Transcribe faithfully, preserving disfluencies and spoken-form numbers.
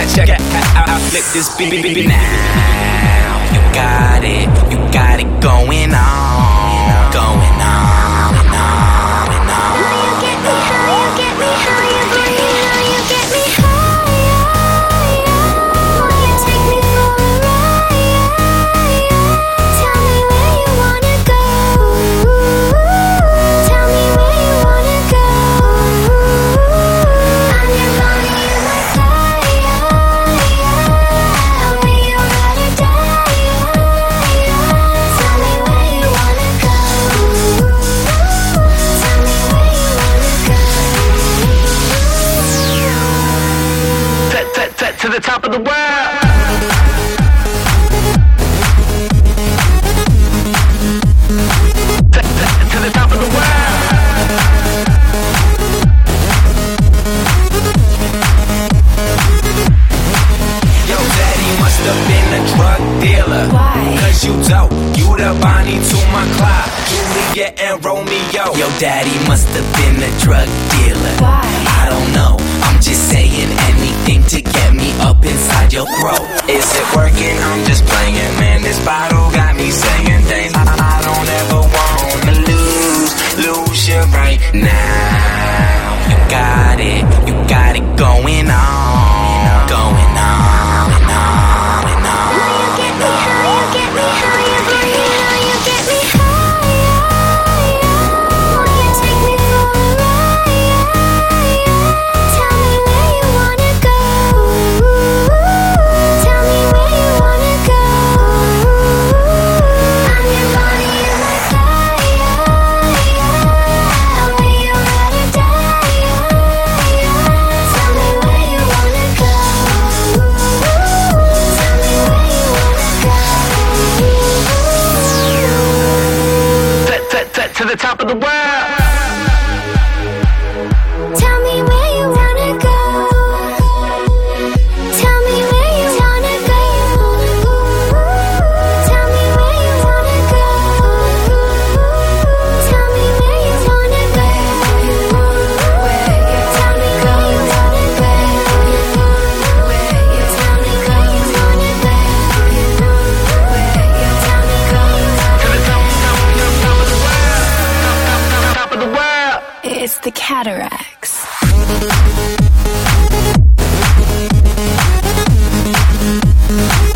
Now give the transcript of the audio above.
check it out, I flip this beat now. You got it, you got it going on, going on and on and on. You get me high, you get me high, you get me high, you get me high. Will you take me for a ride? Tell me where you wanna go. Tell me where you wanna go. I'm your body, you're my fire. I'll be your ride or die. Tell me where you wanna go. Tell me where you wanna go. T- t- t- to the top of the world. T- t- to the top of the world. Yo, daddy must have been a drug dealer. Why? Cause you dope, you the Bonnie to my Clyde, Juliet and Romeo. Yo, daddy must have been a drug dealer. Why? I don't know, I'm just saying anything to get me up inside your throat. Is it working? I'm just playing, man. This bottle got me saying things I, I don't ever wanna lose, lose you right now. You got it, you got it going on, going on and on and on. Will you get me high, you get me high, you get me high, you get me high. Will you take me for a ride? Tell me where you wanna go. Tell me where you wanna go. I'm your body, you're my fire. I'll be your ride or die. Tell me where you wanna go. Tell me where you wanna go. T- t- t- to the top of the world. Tell me where you wanna go. Tell me where you wanna go. Tell me where you wanna go. Tell me where you wanna go. Tell me where you wanna go. Tell me where you wanna go. Tell me where you To the top, top, top, top of the world. Top, top, top, top of the world. It's the cataracts. Thank you.